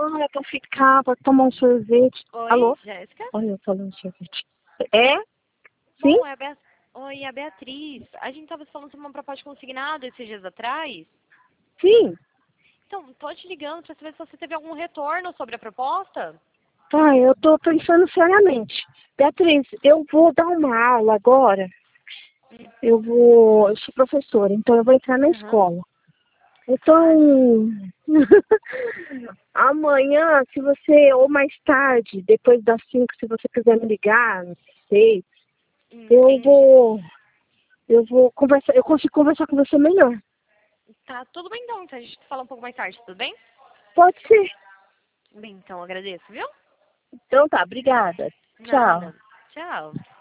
Ah, é pra ficar, pra tomar um sorvete. Oi, Alô? Jéssica? Olha, eu falando sorvete. É? Sim? Bom, Oi, é a Beatriz. A gente tava falando sobre uma proposta consignada esses dias atrás. Sim. Então, tô te ligando pra saber se você teve algum retorno sobre a proposta. Tá, eu tô pensando seriamente. Beatriz, eu vou dar uma aula agora. Eu sou professora, então eu vou entrar na Aham. escola. Ah, Então, amanhã, se você, ou mais tarde, depois das 5, se você quiser me ligar, não sei, eu entendi. vou, eu vou conversar, eu consigo conversar com você melhor. Tá, tudo bem então. A gente fala um pouco mais tarde, tudo bem? Pode ser. Bem, então, agradeço, viu? Então tá, obrigada. Tchau. Nada. Tchau.